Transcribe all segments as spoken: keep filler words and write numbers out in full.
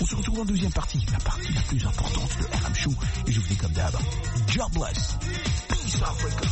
On se retrouve en deuxième partie, la partie la plus importante de R M Show. Et je vous dis comme d'hab, jobless. Peace Africa.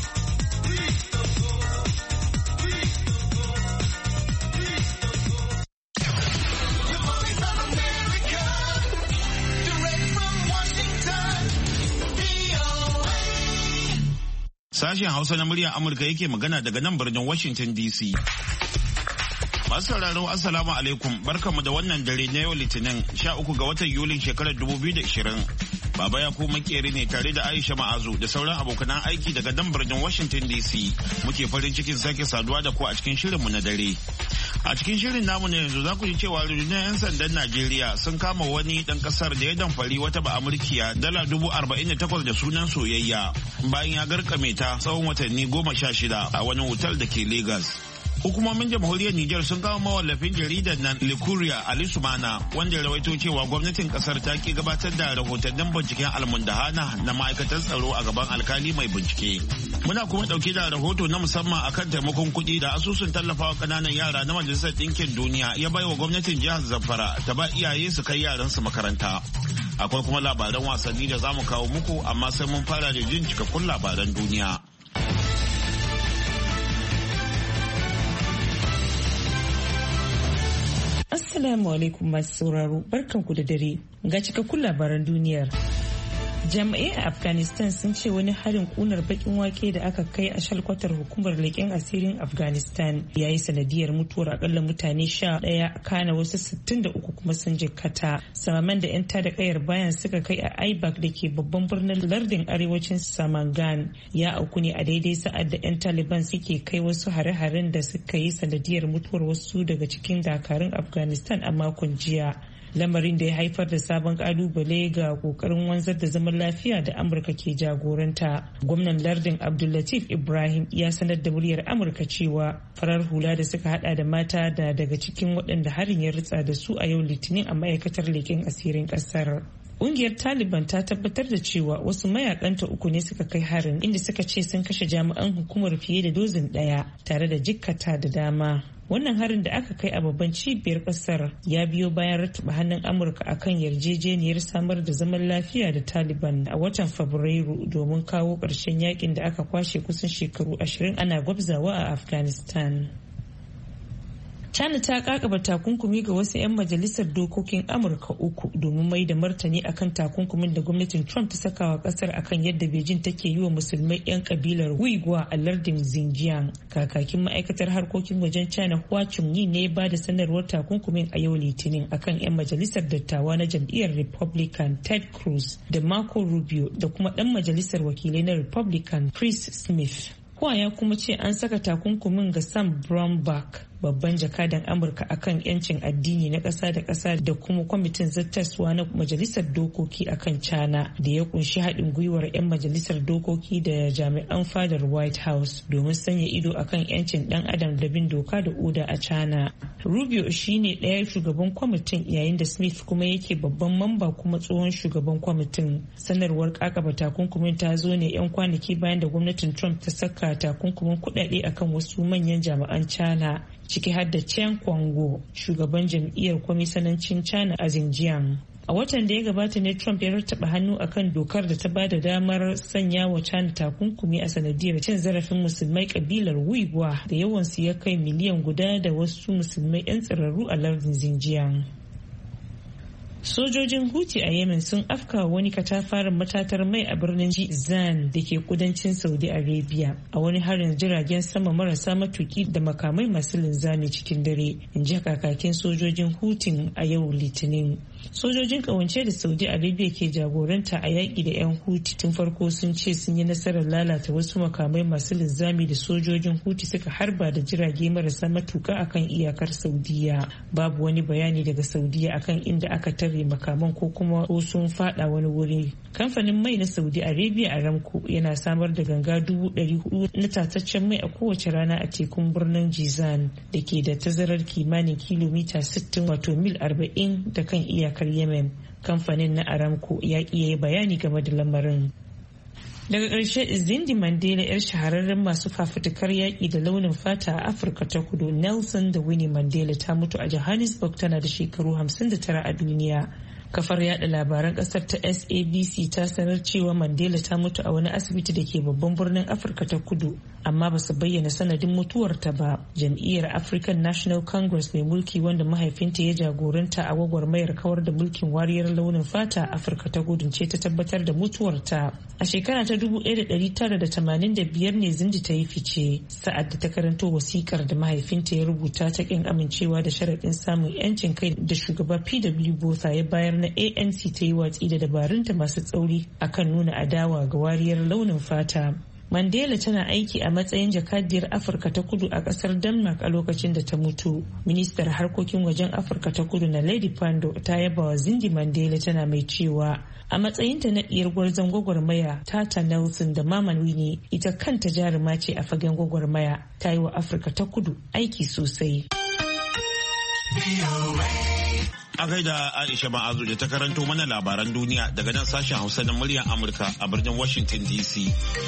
Sashen Hausa na muryar Amurka yake magana daga nan birnin Washington D C. Masu sauraro Assalamu alaikum, barkanmu da wannan dare na yau Litinin sha uku ga watan Yulin shekarar dubu biyu da ashirin. Baba ya ku makeri ne tare da Aisha Ma'azu da sauran abokanan aiki daga nan birnin Washington D C. Muke farin cikin sake saduwa da ku a cikin shirinmu na dare. A cikin shirin namu na yanzu za ku ji cewa rundunar 'yan sandan Najeriya sun kama wani dan kasar da ya damfari wata ba'amurkiya dala dubu arba'in da takwas da sunan soyayya bayan ya garkame ta tsawon watanni goma sha shida a wani otal da ke Lagos. Hukumomin jamhuriyar Nijar sun kawo mawallafin jaridar nan Likuriya Ali Sumana wanda ya rawaito cewa gwamnatin kasar ta ki gabatar da rahotannin binciken almundahana na ma'aikatar tsaro a gaban alkali mai bincike. Muna kuma dauke da rahoto na musamman akan taimakon kuɗi da asusun tallafawa kananan yara na Majalisar Ɗinkin Duniya ya baiwa gwamnatin jihar Zamfara ta ba iyaye su kai yaran su makaranta. Akwai kuma labaran wasanni da zamu kawo muku amma sai mun fara da jin cikakkun labaran duniya. Assalamu alaikum masu sauraro, barkanku da dare ga cikakkun labaran duniyar. Jami'ai a Afghanistan sun ce wani harin kunar bakin wake da aka kai a shalkwatar hukumar leƙen asirin Afghanistan ya yi sanadiyar mutuwar akalla mutane sha ɗaya kana wasu sittin da uku kuma sun jikkata. Samaman da 'yan tada kayar bayan suka kai a Aibak da ke babban birnin lardin arewacin Samangan ya auku ne a daidai sa'ad da 'yan Taliban suke kai wasu hare-haren da suka yi sanadiyar mutuwar wasu daga cikin dakarun Afghanistan a makon jiya. Lamarin da ya haifar da sabon kalubale ga kokarin wanzar da zaman lafiya da Amurka ke jagoranta. Gwamnan lardin Abdullatif Ibrahim ya sanar da muryar Amurka cewa farar hula da suka hada da mata da daga cikin waɗanda harin ya ritsa da su a yau Litinin a ma'aikatar leƙen asirin ƙasar. Ƙungiyar Taliban ta tabbatar da cewa wasu mayakanta uku ne suka kai harin inda suka ce sun kashe jami'an hukumar fiye da dozin ɗaya tare da jikkata da dama. Wannan harin da aka kai a babban cibiyar kasar ya biyo bayan rattaba hannun Amurka akan yarjejeniyar samar da zaman lafiya da Taliban a watan Fabrairu domin kawo ƙarshen yakin da aka kwashe kusan shekaru ashirin ana gwabzawa a Afghanistan. China ta kakaba takunkumi ga wasu 'yan majalisar dokokin Amurka uku domin mai da martani akan takunkumin da gwamnatin Trump ta saka wa kasar akan yadda Beijing take yi wa musulmai 'yan kabilar Uyghur a lardin Xinjiang. Kakakin ma'aikatar harkokin wajen China Hua Chunying ne ba da sanarwar takunkumin a yau Litinin akan 'yan majalisar dattawa na jam'iyyar Republican Ted Cruz da Marco Rubio da kuma dan majalisar wakilai na Republican Chris Smith. Hua ya kuma ce an saka takunkumin ga Sam Brownback, babban jakadan Amurka akan yancin addini na ƙasa da ƙasa da kuma kwamitin zattaswa na majalisar dokoki akan China da ya kunshi haɗin gwiwar 'yan majalisar dokoki da jami'an fadar White House domin sanya ido akan yancin ɗan adam da bin doka da oda a China. Rubio shine ɗaya shugaban kwamitin yayin da Smith kuma yake babban mamba kuma tsohon shugaban kwamitin. Sanarwar kakaba takunkumin ta zo ne 'yan kwanaki bayan da gwamnatin Trump ta saka takunkumin kuɗaɗe akan wasu manyan jami'an China ciki har da Chen Guangguo, shugaban jam'iyyar kwamisanancin China a Xinjiang. A watan da ya gabata ne Trump ya rattaba hannu akan dokar da ta ba da damar sanya wa China takunkumi a sanadiyar cin zarafin musulmai kabilar Uyghur da yawansu ya kai miliyan guda da wasu musulmai 'yan tsirarru a lardin Xinjiang. Sojojin Houthi a Yemen sun afka wani katafaren matatar mai a birnin Jizan da ke kudancin Saudi Arabia a wani harin jiragen sama marasa matuki da makamai masu linzami cikin dare, in ji kakakin sojojin Houthi a yau Litinin. Sojojin kawance da Saudi Arabia ke jagoranta a yaƙi da 'yan Houthi tun farko sun ce sun yi nasarar lalata wasu makamai masu linzami da sojojin Houthi suka harba da jirage marasa matuka akan iyakar Saudiya. Babu wani bayani daga Saudiya akan inda aka tare makaman ko kuma ko sun fada wani wuri. Kamfanin mai na Saudi Arabia Aramco yana samar da ganga dubu ɗari hudu na tataccen mai a kowace rana a tekun birnin Jizan da ke da tazarar kimanin kilomita sittin wato mil arba'in da kan iyakar Yemen. Kamfanin na Aramco ya ƙi bayani game da lamarin. Daga ƙarshe, Zindi Mandela, 'yar shahararren masu fafutukar yaƙi da launin fata a Afirka ta Kudu, Nelson da Winnie Mandela, ta mutu a Johannesburg tana da shekaru hamsin da tara a duniya. Kafar yada labaran kasar ta S A B C ta sanar cewa Mandela ta mutu a wani asibiti da ke babban birnin Afirka ta Kudu, amma ba su bayyana sanadin mutuwarta ba. Jam'iyyar African National Congress mai mulki wanda mahaifinta ya jagoranta a gwagwarmayar kawar da mulkin wariyar launin fata a Afirka ta Kudu ce ta tabbatar da mutuwarta. A shekara ta dubu ɗaya da ɗari tara da tamanin da biyar ne Zindi ta yi fice sa'ad da ta karanto wasikar da mahaifinta ya rubuta ta kin amincewa da sharaɗin samun 'yancin kai da shugaba P W Botha ya bayar na A N C ta yi watsi da dabarunta masu tsauri akan nuna adawa ga wariyar launin fata. Mandela tana aiki a matsayin jakadiyar Afirka ta Kudu a kasar Denmark a lokacin da ta mutu. Ministar harkokin wajen Afirka ta Kudu na Lady Pandor ta yaba wa Zindi Mandela tana mai cewa a matsayinta na diyar gwarzon gwagwarmaya Tata Nelson da Mama Winnie ita kanta jaruma ce a fagen gwagwarmaya, ta yi wa Afirka ta Kudu aiki sosai. A gaida Aisha Ma'azu da ta karanto mana labaran duniya daga nan sashen Hausa na muryar Amurka a birnin Washington D C.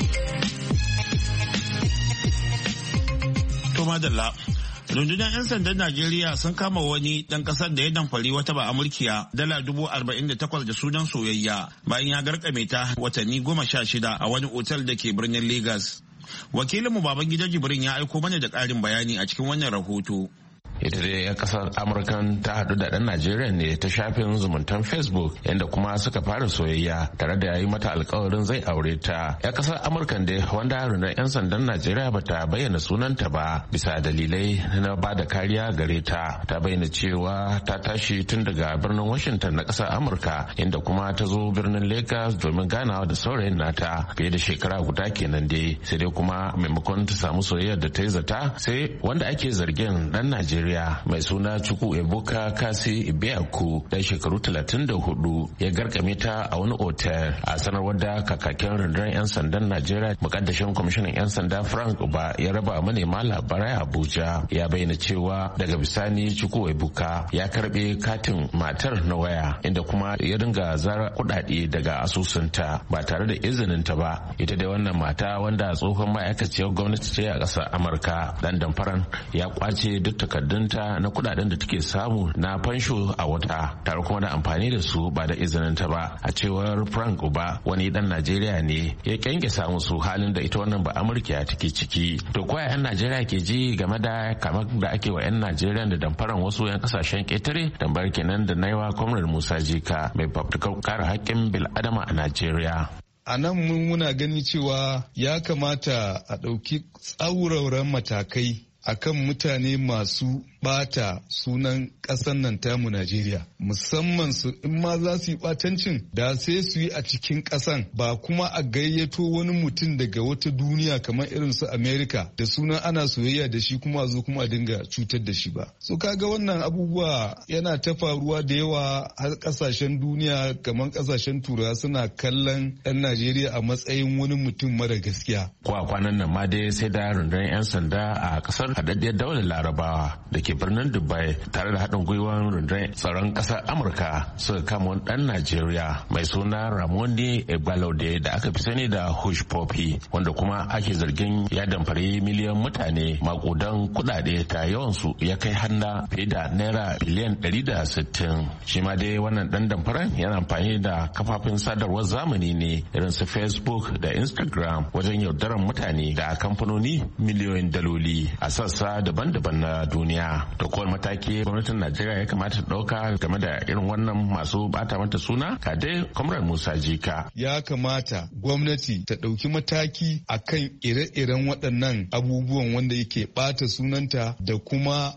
To madalla, rundunar 'yan sandan Najeriya sun kama wani ɗan ƙasar da ya damfari wata ba Amurkiya dala dubu arba'in da takwas da sunan soyayya bayan ya garkame ta watanni goma sha shida a wani otal da ke birnin Lagos. Wakilinmu Babangida Jibrin ya aiko mana da ƙarin bayani a cikin wannan rahoto. Ita dai 'yan kasar amurkan ta haɗu da ɗan najeriya ne ta shafin zumuntan facebook yadda kuma suka fara soyayya tare da ya yi mata alkawarin zai aure ta. 'yan kasar amurkan dai wanda rundunar 'yan sandan najeriya ba ta bayyana sunanta ba bisa dalilai na ba da kariya gare ta. Ta bayyana cewa ta tashi tun daga birnin washington na kasar amurka inda kuma ta zo birnin lagos domin ganawa da saurayin nata fiye da shekara guda kenan dai, sai dai kuma maimakon ta samu soyayyar da ta yi zata sai wanda ake zargin ɗan najeriya mai suna Chukwu Ebuka Kasi Ibiaku dan shekaru talatin da hudu ya garkame ta a wani otel. A sanarwar da kakakin rundunar 'yan sandan Najeriya mukaddashin kwamishinan 'yan sanda Frank Uba ya raba manema labarai a Abuja ya bayyana cewa daga bisani Chukwu Ebuka ya karbe katin matar na waya inda kuma ya dinga zara kudade daga asusunta ba tare da izinin ta ba. Ita da wannan mata wanda tsohon ma'aikaciyar gwamnati ce a ƙasar Amurka, dan damfaran ya kwace duk takardun na kudaden da take samu na fansho a wata tare kuma da amfani da su ba da izinin ta ba. A cewar Frank Uba, wani dan Najeriya ne ya kyanke samu su halin da ita wannan ba Amurka take ciki. To ko yan Najeriya ke ji game da kamar da ake wa yan Najeriya da damfaran wasu yan kasashen ketare? Tambayar kenan da naiwa Comrade Musa Jika mai fafutukar kare haƙƙin bil'adama a Najeriya. A nan mun muna gani cewa ya kamata a ɗauki tsauraran matakai akan mutane masu bata sunan ƙasar nan tamu Najeriya, musamman su in ma za su yi batancin da sai su yi a cikin ƙasan ba kuma a gayyato wani mutum daga wata duniya kamar irin su America da sunan ana soyayya da shi kuma a zo kuma a dinga cutar da shi ba. So kaga wannan abubuwa yana ta faruwa da yawa har ƙasashen duniya kamar ƙasashen turawa suna kallon ɗan Najeriya a matsayin wani mutum mara gaskiya. Kwa kwanan nan ma dai sai da rundunar 'yan sanda a ƙasar haɗaɗɗiyar daular Larabawa da ke birnin Dubai tare da haɗin gwiwar rundunar tsaron ƙasar Amurka suka kama wani ɗan Najeriya mai suna Ramoni Egbalode da aka fi sani da Hush Poppy, wanda kuma ake zargin ya damfari miliyan mutane makudan kuɗaɗe ta yawansu ya kai hanna fiye da naira biliyan ɗari da sittin. Shi ma dai wannan ɗan damfaran yana amfani da kafafen sadarwar zamani ne irin su Facebook da Instagram wajen yaudarar mutane da kamfanoni miliyoyin daloli a sassa daban-daban na duniya. Da kowane mataki gwamnatin Najeriya ya kamata ta ɗauka game da irin wannan masu bata mata suna? Ka dai Comrade Musa Jika. Ya kamata gwamnati ta ɗauki mataki akan ire-iren waɗannan abubuwan wanda yake ɓata sunanta da kuma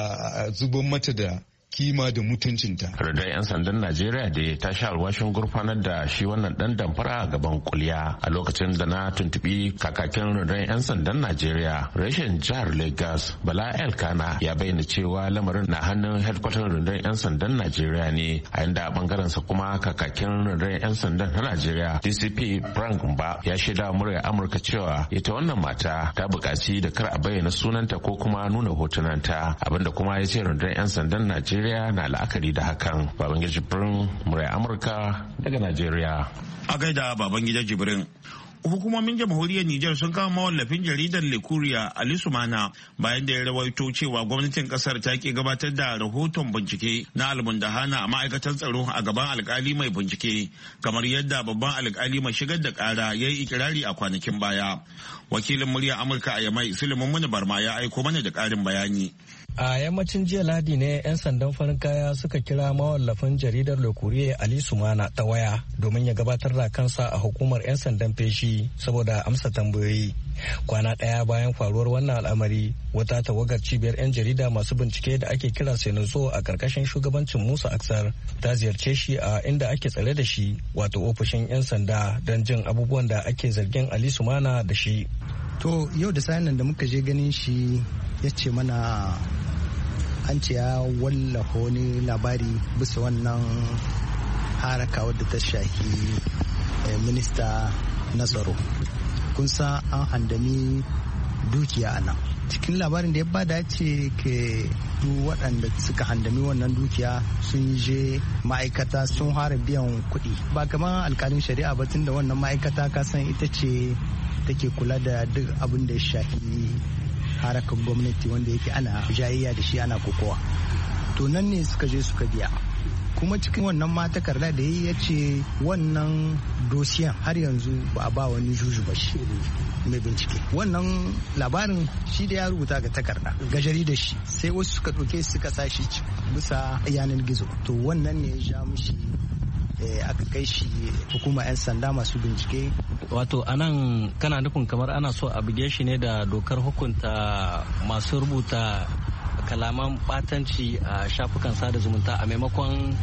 zuban mata da kima da mutuncinta. Radar 'yan sandan Najeriya da ta sha alwashin gurfanar da shi wannan dan damfara a gaban kuliya. A lokacin da na tuntubi kakakin radar 'yan sandan Najeriya reshen jihar Lagos Bala Elkana ya bayyana cewa lamarin na hannun headquarter radar 'yan sandan Najeriya ne, a inda bangaren sa kuma kakakin radar 'yan sandan na Najeriya D C P Frank Mba ya shaida murya Amurka cewa ita wannan mata ta buƙaci da kar a bayyana sunanta ko kuma nuna hotunanta, abinda kuma ya ce radar 'yan sandan Najeriya na la'akari da hakan. Babangida Jibrin, murai Amurka daga Najeriya. A gaida Babangida Jibrin. Hukumomin jamhuriyar Nijar sun kama mawallafin jaridar Le Courrier Ali Sumana bayan da ya rawaito cewa gwamnatin kasar ta ke gabatar da rahoton bincike na almundahana a ma'aikatar tsaro a gaban alkali mai bincike, kamar yadda babban alkali mai shigar da kara ya yi ikirari a kwanakin baya. Wakilin muryar Amurka a Yamai Suleiman Muni Barma ya aiko mana da karin bayani. A yammacin jiya Ladi ne 'yan sandan farin kaya suka kira mawallafin jaridar Le Courrier Ali Sumana ta waya domin ya gabatar da kansa a hukumar 'yan sandan feshi saboda amsa tambayoyi. Kwana ɗaya bayan faruwar wannan al'amari, wata tawagar cibiyar 'yan jarida masu bincike da ake kira Senazo a ƙarƙashin shugabancin Musa Aksar ta ziyarce shi a inda ake tsare da shi, wato ofishin 'yan sanda, don jin abubuwan da ake zargin Ali Sumana da shi. To yau da sayan nan da muka je ganin shi ya ce mana an ce ya wallafa wani labari bisa wannan haraka wadda ta shahi minista na tsaro. Kun san an handami dukiya a nan. Cikin labarin da ya bada ce ke duk waɗanda suka handami wannan dukiya sun je ma'aikata sun fara biyan kuɗi. Ba kamar alkalin shari'a ba, tun da wannan ma'aikata kasan ita ce take kula da duk abin da ya shahi harakar gwamnati wanda yake ana jayayya da shi ana kokowa. To nan ne suka je suka biya. Kuma cikin wannan ma takarda da ya ce wannan dosiyan har yanzu ba a ba wani juju ba shi mai bincike. Wannan labarin shi da ya rubuta ga takarda ga jaridar shi, sai wasu suka ɗauke suka sa shi bisa yanar gizo. To wannan ne ya ja mushi aka kai shi hukuma 'yan sanda masu bincike. Wato anan kana nufin kamar ana so a buge shi ne da dokar hukunta masu rubuta kalaman batanci a shafukan sada zumunta a maimakon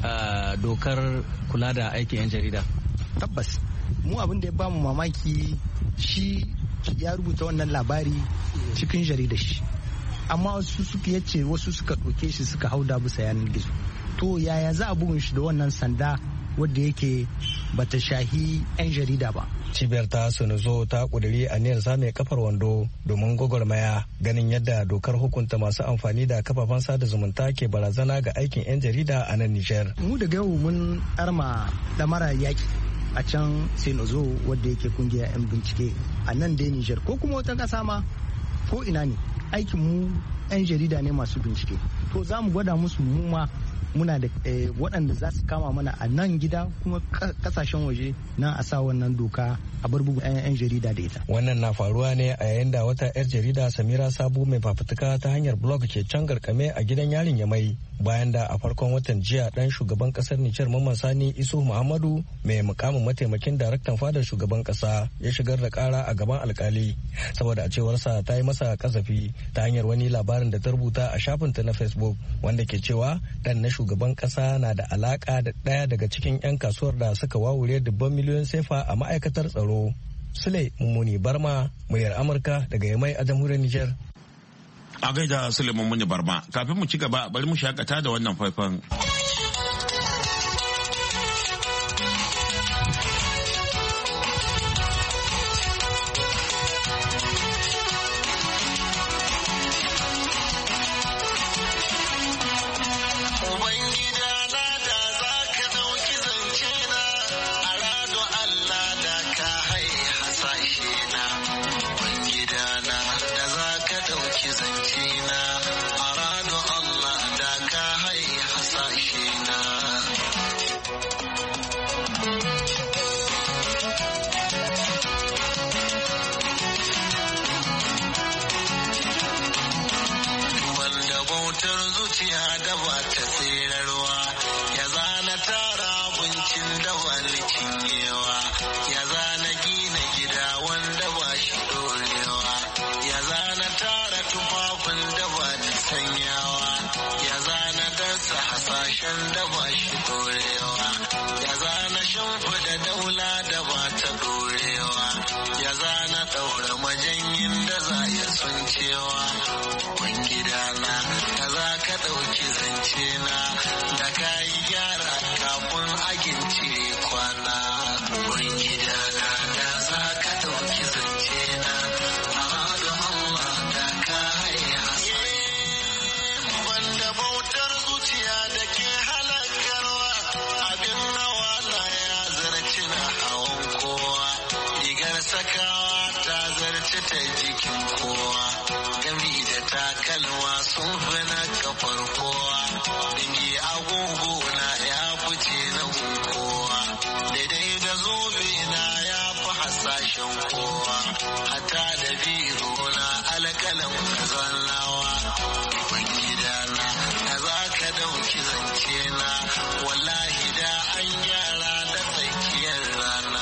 dokar kula da aikin 'yan jarida. Tabbas mu abin da ya bamu mamaki, shi ya rubuta wannan labari cikin jaridar shi, amma wasu suka yace wasu suka ɗauke shi suka hauda bisa yanar gizo. To yaya za a bugun shi da wannan sanda wadda yake bata shahi 'yan jarida ba? Cibiyar ta Sunuzo ta kuduri aniyar zame kafar wando domin gwagwarmaya ganin yadda dokar hukunta masu amfani da kafafen sada zumunta ke barazana ga aikin 'yan jarida a nan Nijar. Mu daga yau mun arma damara yaki a can Sunuzo wadda yake kungiya 'yan bincike a nan dai Nijar ko kuma wata kasa ma ko ina ne. Aikin mu 'yan jarida ne masu bincike. To za mu gwada musu mu ma muna da waɗanda za su kama mana a nan gida kuma kasashen waje na a sa wannan doka a bar bugu 'yan jarida da ita. Wannan na faruwa ne a yayin da wata 'yar jarida Samira Sabu mai fafutuka ta hanyar blog ke can garkame a gidan yarin Yamai, bayan da a farkon watan jiya dan shugaban kasar Nijar Mamman Sani Isu Muhammadu mai mukamin mataimakin daraktan fadar shugaban kasa ya shigar da kara a gaban alkali saboda a cewarsa ta yi masa kasafi ta hanyar wani labarin da ta rubuta a shafinta na Facebook wanda ke cewa dan na shugaban kasa na da alaka da ɗaya daga cikin 'yan kasuwar da suka wawure dubban miliyoyin sefa a ma'aikatar tsaro. Sule Mummuni Barma, muryar Amurka daga Yamai a jamhuriyar Nijar. A gaida Sule Mummuni Barma, kafin mu ci gaba bari mu shakata da wannan faifan. Gyara kafin agin cire kwana, Ubangidana tsaftar jikin kowa gami da takalma sun fi na kafar kowa dangi agogo na ya fice na kowa daidai da zobe na ya fi hasashen kowa hata da biro na alƙalam kazan nawa ban gidana na za ka dauki zance na wallahi da an yara da tsakiyar rana.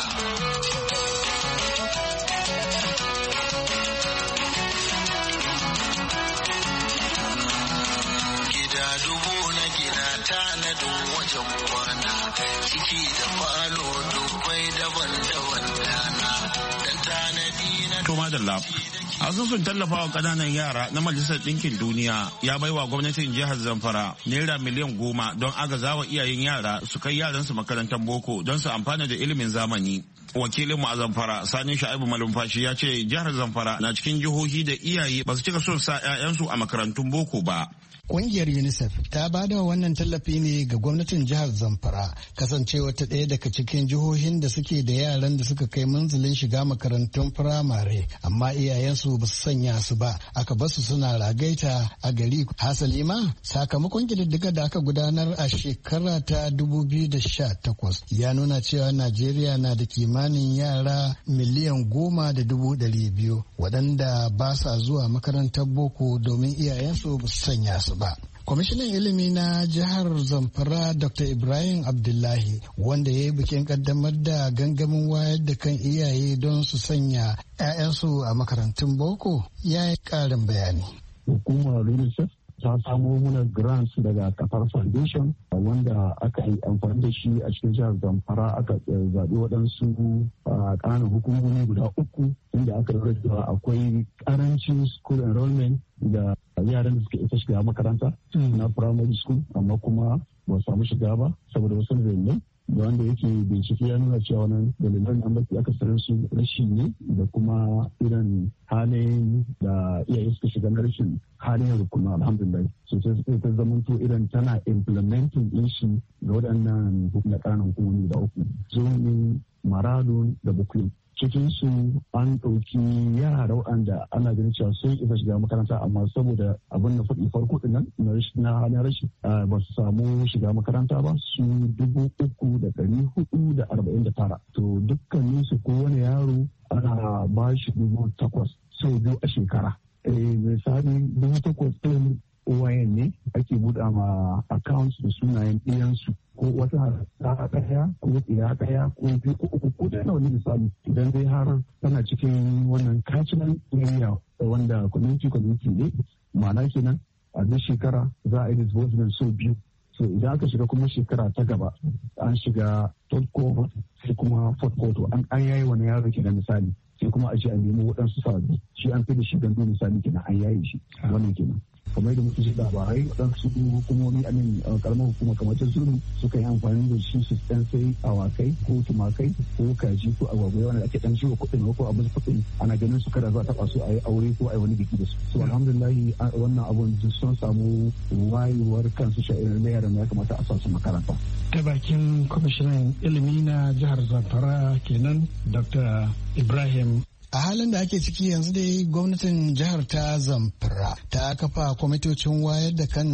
Gida dubu na gina tanadin wajen kwana ciki da falo dubbai daban-daban dana dan tanadi na. To madalla. Asusun tallafawa kananan yara na Majalisar Ɗinkin Duniya ya baiwa gwamnatin jihar Zamfara naira miliyan goma don agazawa iyayen yara su kai yaransu makarantar boko don su amfana da ilimin zamani. Wakilinmu a Zamfara Sani Sha'ibu Malumfashi ya ce jihar Zamfara na cikin jihohi da iyaye ba su cika son sa 'ya'yansu a makarantun boko ba. Ƙungiyar UNICEF ta ba da wannan tallafi ne ga gwamnatin jihar Zamfara kasancewa ta ɗaya daga cikin jihohin da suke da yaran da suka kai manzilin shiga makarantun firamare amma iyayensu ba su sanya su ba aka basu suna ragaita a gari. Hasali ma sakamakon ƙididdiga da aka gudanar a shekara ta dubu biyu da sha takwas ya nuna cewa Najeriya na da kimanin yara miliyan goma da dubu ɗari biyu waɗanda ba sa zuwa makarantar boko domin iyayensu ba su sanya su ba. Kwamishinan ilimi na jihar Zamfara Doctor Ibrahim Abdullahi wanda ya yi bikin kaddamar da gangamin wayar da kan iyaye don su sanya 'ya'yansu a makarantun boko ya yi ƙarin bayani. Hukumar UNICEF ta samo mana grants daga kafar foundation wanda aka yi amfani da shi a cikin jihar Zamfara aka zaɓi waɗansu ƙananan hukumomi guda uku inda aka lura cewa akwai ƙarancin school enrollment da yaran da suka isa shiga makaranta na primary school amma kuma ba samu shiga ba saboda wasu dalilai da wanda yake bincike ya nuna cewa wannan dalilan an baki aka sarar su rashi ne da kuma irin halin da iyaye suka shiga na rashin halin yanzu kuma alhamdulillah sosai suka ta zamanto irin tana implementing din shi ga waɗannan na ƙananan hukumomi da uku zonin maradon da bukuyin cikin su an ɗauki yara waɗanda ana ganin cewa sun isa shiga makaranta amma saboda abin da faɗi farko ɗin nan na halin rashi ba su samu shiga makaranta ba su dubu uku da ɗari hudu da arba'in da tara to dukkanin su kowane yaro ana ba shi dubu takwas sau biyu a shekara misali dubu takwas ɗin wayan ne ake buɗa ma accounts da sunayen ɗiyansu ko wata ta ɗaya ko ɗiya ɗaya ko biyu ko uku ko da wani misali idan dai har tana cikin wannan catchment area wanda community community ne ma'ana kenan a duk shekara za a yi disbursement sau biyu so idan aka shiga kuma shekara ta gaba an shiga third cohort sai kuma fourth cohort an an yayi wani yaro kenan misali sai kuma a ce a nemi waɗansu sabbi shi an fi da shi gandu misali kenan an yayi shi wannan kenan kamar da muke shi labarai waɗansu hukumomi a nan karamar hukuma kamar ta zuru suka yi amfani da shi su ɗan sai awakai ko tumakai ko kaji ko agwagwai wanda ake ɗan shiwa kuɗin ko abin kuɗin ana ganin su kada za a taɓa su a yi aure ko a yi wani biki da su so alhamdulillahi wannan abun sun samu wayewar kansu sha'irar na yaran ya kamata a sa su makaranta. Ta bakin kwamishinan ilimi na jihar Zamfara kenan Dr. Ibrahim. A halin da ake ciki yanzu dai gwamnatin jihar ta Zamfara ta kafa kwamitocin wayar da kan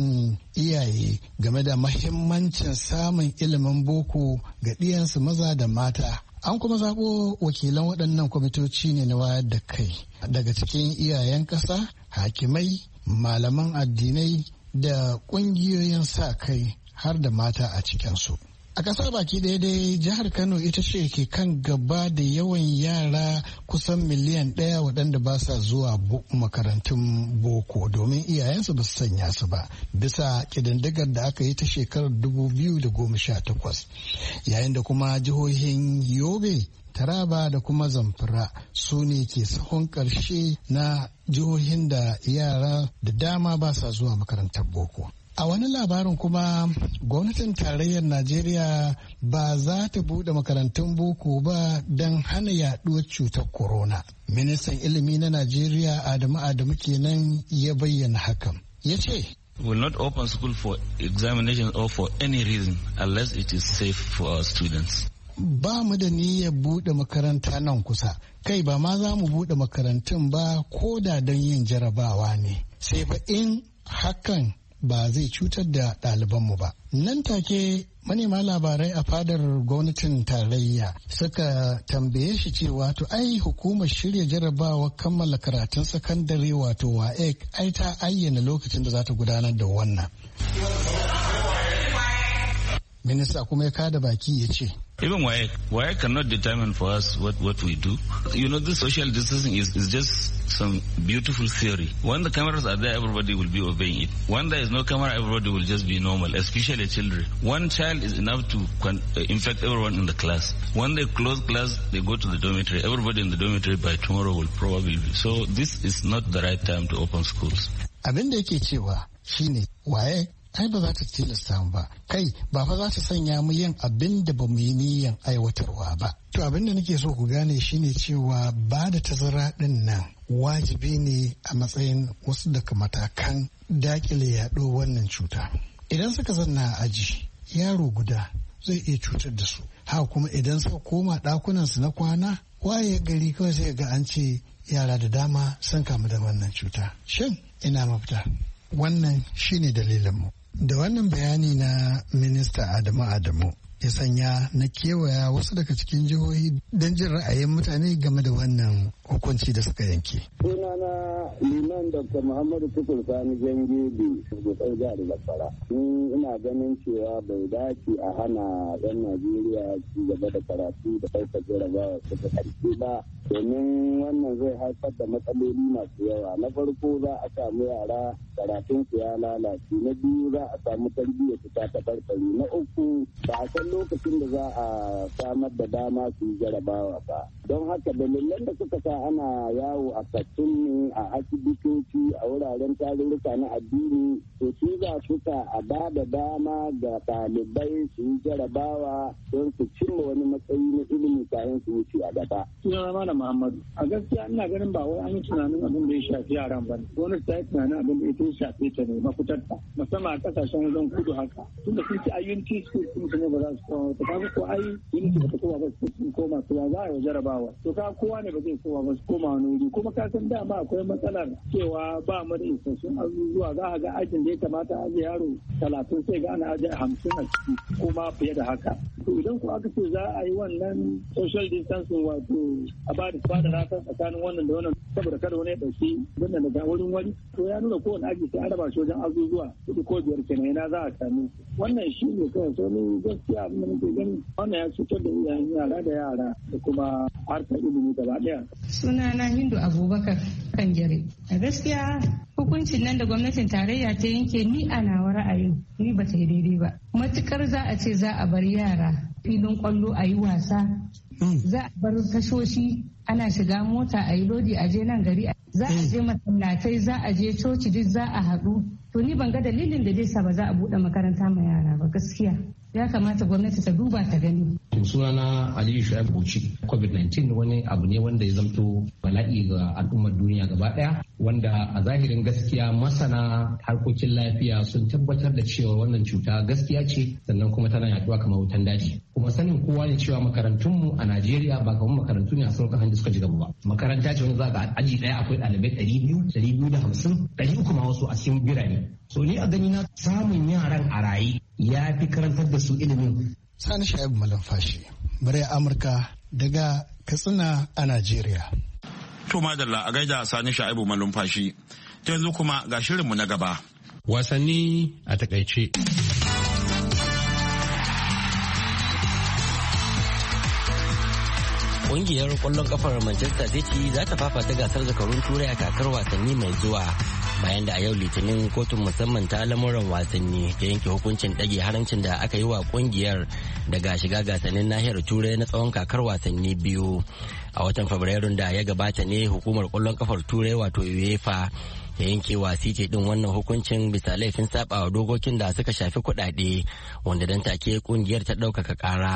iyaye game da mahimmancin samun ilimin boko ga ɗiyansu maza da mata. An kuma zaɓo wakilan waɗannan kwamitoci ne na wayar da kai daga cikin iyayen ƙasa, hakimai, malaman addinai da ƙungiyoyin sa kai har da mata a cikinsu. A ƙasa baki ɗaya dai jihar Kano ita ce ke kan gaba da yawan yara kusan miliyan ɗaya waɗanda ba sa zuwa makarantun boko domin iyayensu ba su sanya su ba bisa ƙididdigar da aka yi ta shekarar dubu biyu da goma sha takwas yayin da kuma jihohin Yobe, Taraba da kuma Zamfara su ne ke sahun ƙarshe na jihohin da yara da dama ba sa zuwa makarantar boko. A wani labarin kuma gwamnatin tarayyar Najeriya ba za ta buɗe makarantun boko ba don hana yaɗuwar cutar corona. Ministan ilimi na Najeriya Adamu Adamu kenan ya bayyana hakan. Ya ce, will not open school for examination or for any reason unless it is safe for our students. ba mu da niyyar buɗe makaranta nan kusa. Kai ba ma za mu buɗe makarantun ba ko da don yin jarabawa ne. Sai fa in hakan ba zai cutar da ɗalibanmu ba. Nan take manema labarai a fadar gwamnatin tarayya suka tambaye shi cewa to ai hukumar shirya jarabawa kammala karatun sakandare wato waec ai ta ayyana lokacin da za ta gudanar da wannan. Minista kuma ya kada baki ya ce, Even WAEC, WAEC cannot determine for us what, what we do. You know, this social distancing is, is just some beautiful theory. When the cameras are there, everybody will be obeying it. When there is no camera, everybody will just be normal, especially children. One child is enough to uh, infect everyone in the class. When they close class, they go to the dormitory. Everybody in the dormitory by tomorrow will probably be. So this is not the right time to open schools. Abin da yake cewa shine WAEC ai ba za ta tilasta mu ba, kai ba fa za ta sanya mu yin abin da ba mu yi niyyar aiwatarwa ba. To abin da nake so ku gane shine cewa ba da tazara din nan wajibi ne a matsayin wasu daga matakan dakile yaɗo wannan cuta. Idan suka zanna a aji yaro guda zai iya cutar da su, haka kuma idan suka koma ɗakunansu na kwana waye gari kawai sai ga an ce yara da dama sun kamu da wannan cuta. Shin ina mafita? Wannan shine dalilinmu. Da wannan bayani na Minista Adamu Adamu ya sanya na kewaya wasu daga cikin jihohi don jin ra'ayin mutane game da wannan hukunci da suka yanke. Sunana Liman Doctor Muhammadu Tukur Sani Jangebe, shugaban jihar Zamfara. Ni ina ganin cewa bai dace a hana 'yan Najeriya ci gaba da karatu da ɗaukar jarabawa suka ƙarfi ba, domin wannan zai haifar da matsaloli masu yawa. Na farko za a samu yara karatun su ya lalace, na biyu za a samu tarbiyyar su ta tabarbare, na uku ba a san lokacin da za a samar da dama su yi jarabawa ba. Don haka dalilan da suka sa ana yawo a kattun a asibitoci a wuraren tarurruka na addini to su za suka a ba da dama ga ɗalibai su yi jarabawa don su cimma wani matsayi na ilimi kayan su wuce a gaba. Sunana Malam Muhammadu. A gaskiya ina ganin ba wai an yi tunanin abin da ya shafi yaran ba. Gwamnati ta yi tunanin abin da ya shafe ta ne mafitar ta musamman a kasashen wajen kudu haka. Tunda sun ci ayyukan school sun ne ba za su kawo ta kaga ko ai unity ba ta koma ba sun koma su za a yi jarabawa. To ka kowa ne ba zai koma ba su koma wani wuri kuma ka san dama akwai matsalar cewa ba mu da isassun azuzuwa za a ga ajin da ya kamata a aje yaro talatin sai ga ana aje hamsin a ciki kuma fiye da haka. To idan ko aka ce za a yi wannan social distancing wato a ba da fada rata tsakanin wannan da wannan saboda kada wani ya ɗauki wannan daga wurin wani to ya nuna kowane aji sai an raba shi wajen azuzuwa hudu ko biyar kenan yana za a sami wannan shi ne kawai so ni gaskiya abin da nake gani wannan ya cutar da iyayen yara da yara da kuma harkar ilimi gaba ɗaya. Sunana Hindu Abubakar Kangere. A gaskiya hukuncin nan da gwamnatin tarayya ta yanke ni a nawa ra'ayin ni ba ta yi daidai ba. Matukar za a ce za a bar yara filin kwallo a yi wasa, za a bar tashoshi ana shiga mota a yi lodi a je nan gari, za a je masallatai, za a je coci, duk za a haɗu. To ni ban ga dalilin da zai sa ba za a buɗe makaranta ma yara ba gaskiya. Ya kamata gwamnati ta duba ta gani. Sunana Aliyu Shu'aibu Bauchi. covid nineteen wani abu ne wanda ya zamto bala'i ga al'ummar duniya gaba daya, wanda a zahirin gaskiya masana harkokin lafiya sun tabbatar da cewa wannan cuta gaskiya ce sannan kuma tana yaduwa kamar wutan daji. Kuma sanin kowa ne cewa makarantunmu a Najeriya ba kamar makarantu ne a sauran kasashen da suka ji gaba ba. Makaranta ce wanda za ga aji daya akwai ɗalibai ɗari biyu, ɗari biyu da hamsin, ɗari uku ma wasu a cikin birane. So ni a gani na samun yaran a raye ya fi karantar da su ilimin. Sani Shaibu Malamfashi, murya Amurka daga Katsina a Najeriya. To madalla a gaida Sani Shaibu Malamfashi. Ta yanzu kuma ga shirinmu na gaba. Wasanni a takaice. Ƙungiyar ƙwallon kafar Manchester City za ta fafata gasar zakarun turai a kakar wasanni mai zuwa. Bayan da a yau litinin kotun musamman ta lamuran wasanni ta yanke hukuncin ɗage haramcin da aka yi wa kungiyar daga shiga gasannin nahiyar turai na tsawon kakar wasanni biyu. A watan fabrairun da ya gabata ne hukumar kwallon kafar turai wato UEFA ya yanke wa City din wannan hukuncin bisa laifin saba wa dokokin da suka shafi kuɗaɗe wanda dan take kungiyar ta ɗaukaka ƙara.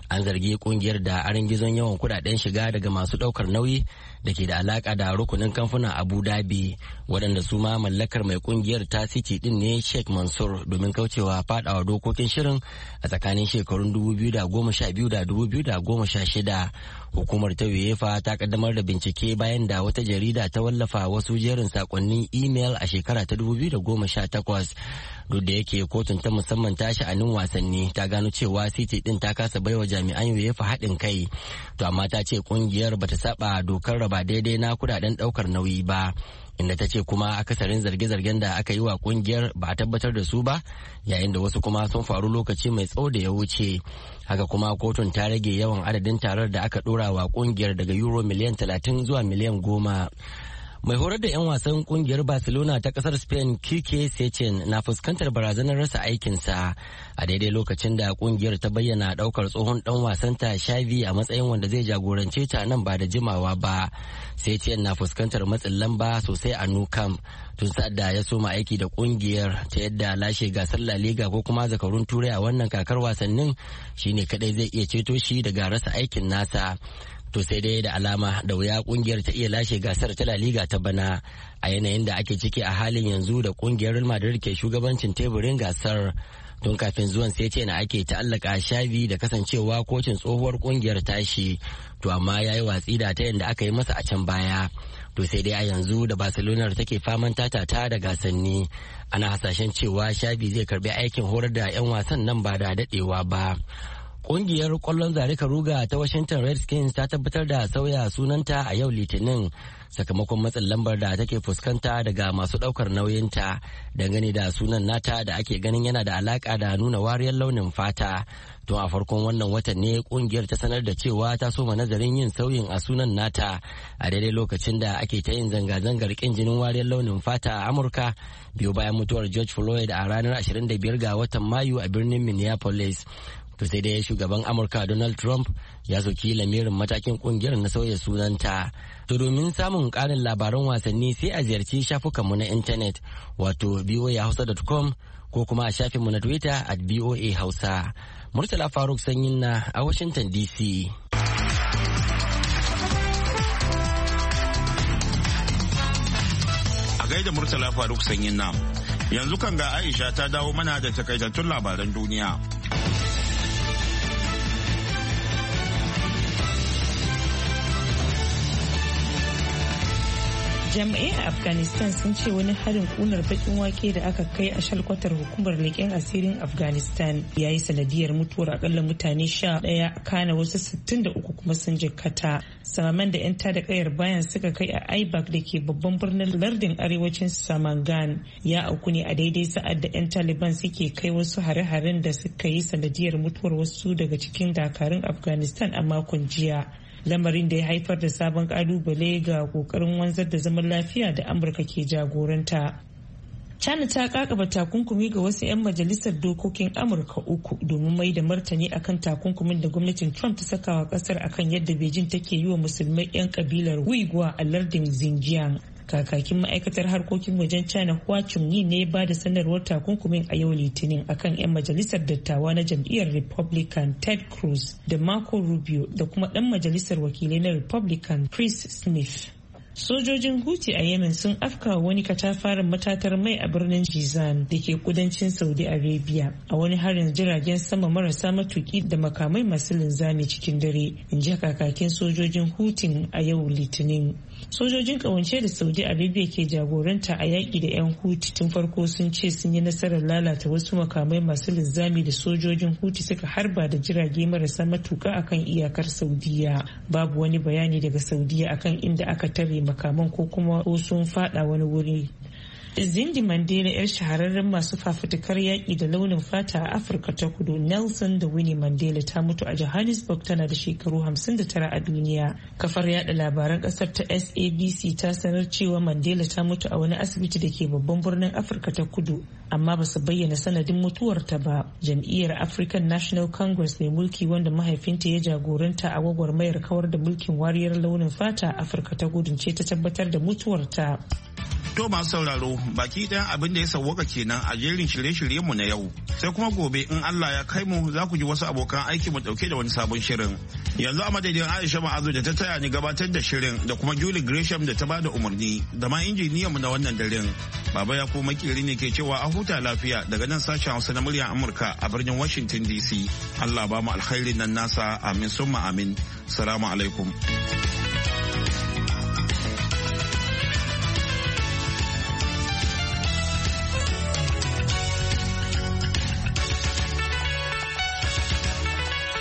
An zargi kungiyar da arin gizon yawan kudaden shiga daga masu daukar nauyi da ke da alaka da rukunin kamfanin Abu Dhabi waɗanda su ma mallakar mai kungiyar ta City din ne Sheikh Mansour domin kaucewa fadawa dokokin shirin a tsakanin shekarun dubu biyu da goma sha biyu da dubu biyu da goma sha shida. Hukumar ta UEFA ta kaddamar da bincike bayan da wata jarida ta wallafa wasu jerin sakonnin email a shekara ta dubu biyu da goma sha takwas. Duk da yake kotun ta musamman ta sha'anin wasanni ta gano cewa City din ta kasa baiwa jami'an UEFA haɗin kai, to amma ta ce kungiyar bata saba dokar raba daidai na kudaden daukar nauyi ba, inda ta ce kuma akasarin zarge-zargen da aka yi wa kungiyar ba a tabbatar da su ba, yayin da wasu kuma sun faru lokaci mai tsawo da ya wuce. Haka kuma kotun ta rage yawan adadin tarar da aka dora wa kungiyar daga euro miliyan talatin zuwa miliyan goma. Mai horar da 'yan wasan kungiyar Barcelona ta kasar Spain Quique Setién na fuskantar barazanar rasa aikinsa a daidai lokacin da kungiyar ta bayyana daukar tsohon dan wasanta Xavi a matsayin wanda zai jagorance ta nan ba da jimawa ba. Setién na fuskantar matsin lamba sosai a Nou Camp tun sa'ad da ya soma aiki da kungiyar, ta yadda lashe gasar La Liga ko kuma zakarun Turai a wannan kakar wasannin shine kadai zai iya ceto shi daga rasa aikin nasa. To sai dai da alama da wuya kungiyar ta iya lashe gasar ta La Liga ta bana a yanayin da ake ciki a halin yanzu da kungiyar Real Madrid ke shugabancin teburin gasar. Tun kafin zuwan sai ce na ake ta'allaka Xavi da kasancewa kocin tsohuwar kungiyar tashi, to amma ya yi watsi da ta yadda aka yi masa a can baya. To sai dai a yanzu da Barcelona take faman tatata da gasanni, ana hasashen cewa Xavi zai karbi aikin horar da 'yan wasan nan ba da dadewa ba. Ƙungiyar ƙwallon zarika ruga ta Washington Redskins ta tabbatar da sauya sunanta a yau Litinin sakamakon matsin lambar da take fuskanta daga masu ɗaukar nauyinta dangane da sunan nata da ake ganin yana da alaƙa da nuna wariyar launin fata. Tun a farkon wannan watan ne ƙungiyar ta sanar da cewa ta soma nazarin yin sauyin a sunan nata a daidai lokacin da ake ta yin zanga-zangar ƙin jinin wariyar launin fata a Amurka biyu bayan mutuwar George Floyd a ranar ashirin da biyar ga watan Mayu a birnin Minneapolis. To sai dai shugaban Amurka Donald Trump ya soki lamirin matakin kungiyar na sauya sunanta. To domin samun ƙarin labaran wasanni sai a ziyarci shafukanmu na intanet wato b o a hausa dot com ko kuma a shafinmu na Twitter at b o a hausa. Murtala Faruk Sanyin na a Washington D C. A gaida Murtala Faruk Sanyin na. Yanzu kan ga Aisha ta dawo mana da takaitattun labaran duniya. Jami'ai a Afghanistan sun ce wani harin kunar bakin wake da aka kai a shalkwatar hukumar leƙen asirin Afghanistan ya yi sanadiyar mutuwar akalla mutane sha ɗaya, kana wasu sittin da uku kuma sun jikkata. Samaman da 'yan tada kayar bayan suka kai a Aibak da ke babban birnin lardin arewacin Samangan ya auku ne a daidai sa'ad da 'yan Taliban suke kai wasu hare-haren da suka yi sanadiyar mutuwar wasu daga cikin dakarun Afghanistan a makon jiya. Lamarin da ya haifar da sabon kalubale ga kokarin wanzar da zaman lafiya da Amurka ke jagoranta. China ta kakaba takunkumi ga wasu 'yan majalisar dokokin Amurka uku domin mai da martani akan takunkumin da gwamnatin Trump ta saka wa kasar akan yadda Beijing take yi wa musulmai 'yan kabilar Uyghur a lardin Xinjiang. Kakakin ma'aikatar harkokin wajen China Hua Chunying ne ba da sanarwar takunkumin a yau Litinin akan 'yan majalisar dattawa na jam'iyyar Republican Ted Cruz da Marco Rubio da kuma ɗan majalisar wakilai na Republican Chris Smith. Sojojin Houthi a Yemen sun afka wani katafaren matatar mai a birnin Jizan da ke kudancin Saudi Arabia a wani harin jiragen sama marasa matuki da makamai masu linzami cikin dare, in ji kakakin sojojin Houthi a yau Litinin. Sojojin kawance da Saudi Arabia ke jagoranta a yaƙi da 'yan Houthi tun farko sun ce sun yi nasarar lalata wasu makamai masu linzami da sojojin Houthi suka harba da jirage marasa matuka akan iyakar Saudiya. Babu wani bayani daga Saudiya akan inda aka tare makaman ko kuma ko sun fada wani wuri. Zindi Mandela, 'yar shahararren masu fafutukar yaƙi da launin fata a Afirka ta Kudu, Nelson da Winnie Mandela, ta mutu a Johannesburg tana da shekaru hamsin da tara a duniya. Kafar yada labaran ƙasar ta S A B C ta sanar cewa Mandela ta mutu a wani asibiti da ke babban birnin Afirka ta Kudu, amma ba su bayyana sanadin mutuwarta ba. Jam'iyyar African National Congress mai mulki, wanda mahaifinta ya jagoranta a gwagwarmayar kawar da mulkin wariyar launin fata a Afirka ta Kudu, ce ta tabbatar da mutuwarta. To masu sauraro baki ɗayan abin da ya sauwaka kenan a jerin shirye-shiryenmu na yau. Sai kuma gobe in Allah ya kai mu za ku ji wasu abokan aiki mu ɗauke da wani sabon shirin. Yanzu a madadin Aisha Ma'azu da ta taya ni gabatar da shirin da kuma Julie Gresham da ta bada umarni da ma injiniyanmu na wannan daren. Baba ya kuma makeri ne ke cewa a huta lafiya daga nan sashen Hausa na muryar Amurka a birnin Washington D C. Allah ba mu alkhairin nan nasa amin summa amin. Salamu alaikum.